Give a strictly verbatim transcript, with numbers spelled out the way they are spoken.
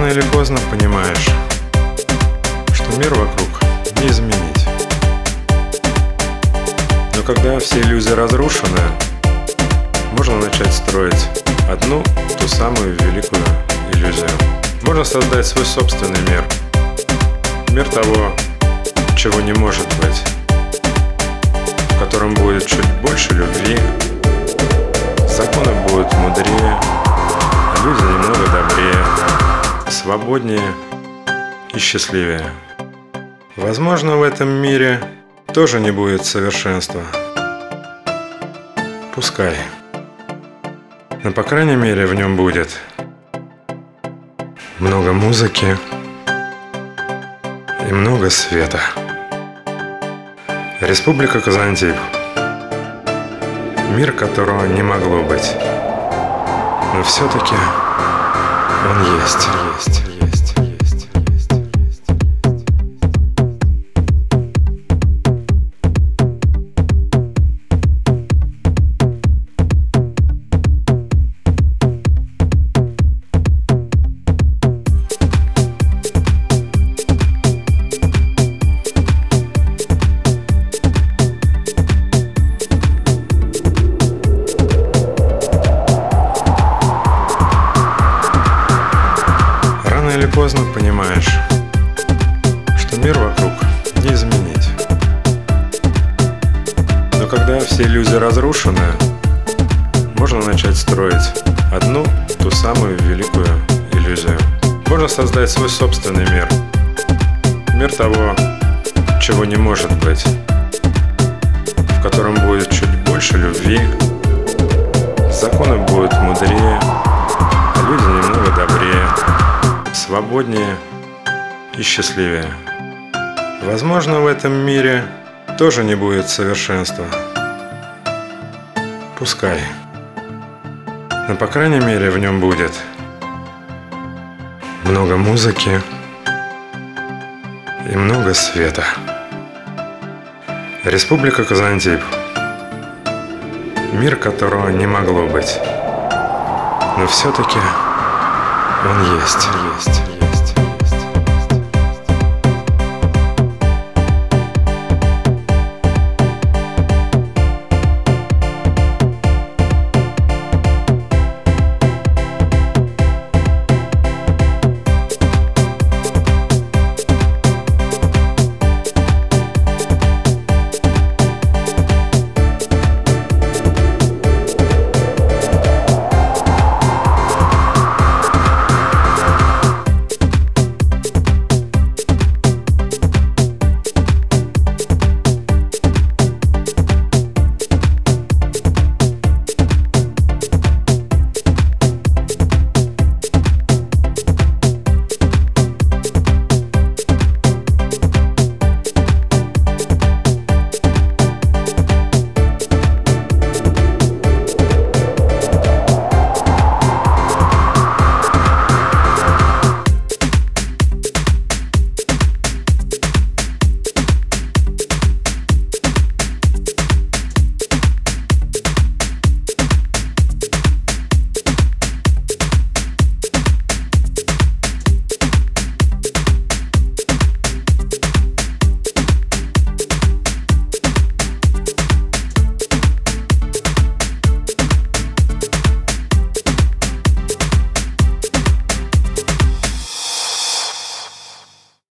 Рано или поздно понимаешь, что мир вокруг не изменить. Но когда все иллюзии разрушены, можно начать строить одну, ту самую великую иллюзию. Можно создать свой собственный мир. Мир того, чего не может быть, в котором будет чуть больше любви, законы будут мудрее, а люди немного добрее, свободнее и счастливее. Возможно, в этом мире тоже не будет совершенства. Пускай. Но, по крайней мере, в нем будет много музыки и много света. Республика Казантип. Мир, которого не могло быть. Но все-таки он есть, есть, есть, есть, есть, есть. Рано или поздно понимаешь, что мир вокруг не изменить. Но когда все иллюзии разрушены, можно начать строить одну, ту самую великую иллюзию. Можно создать свой собственный мир. Мир того, чего не может быть, в котором будет чуть больше любви, законы будут мудрее, а люди немного добрее, свободнее и счастливее. Возможно, в этом мире тоже не будет совершенства. Пускай. Но, по крайней мере, в нем будет много музыки и много света. Республика Казантип. Мир, которого не могло быть. Но все-таки он есть, есть.